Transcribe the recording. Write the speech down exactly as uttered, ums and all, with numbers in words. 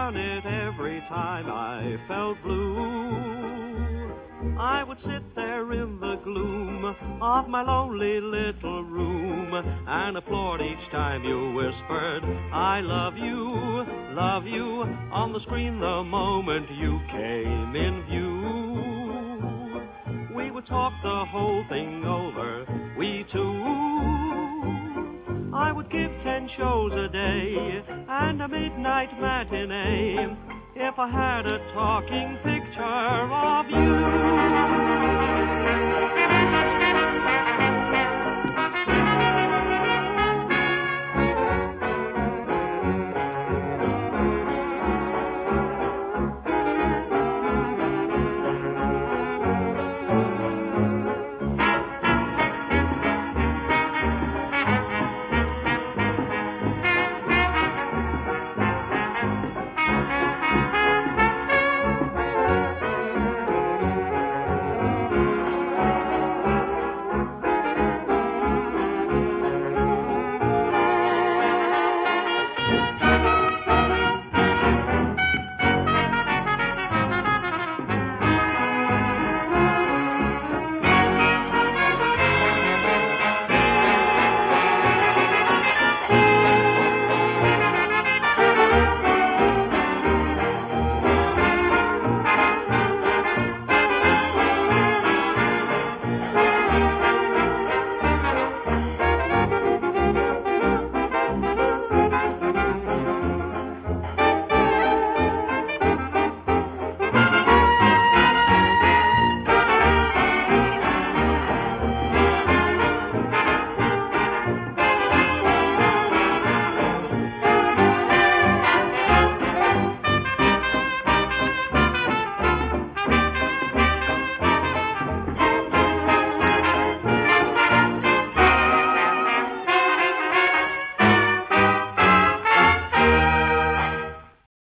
done it every time I felt blue. I would sit there in the gloom of my lonely little room and applaud each time you whispered, I love you, love you, on the screen the moment you came in view. We would talk the whole thing over, we two. I would give ten shows a day and a midnight matinee if I had a talking picture of you.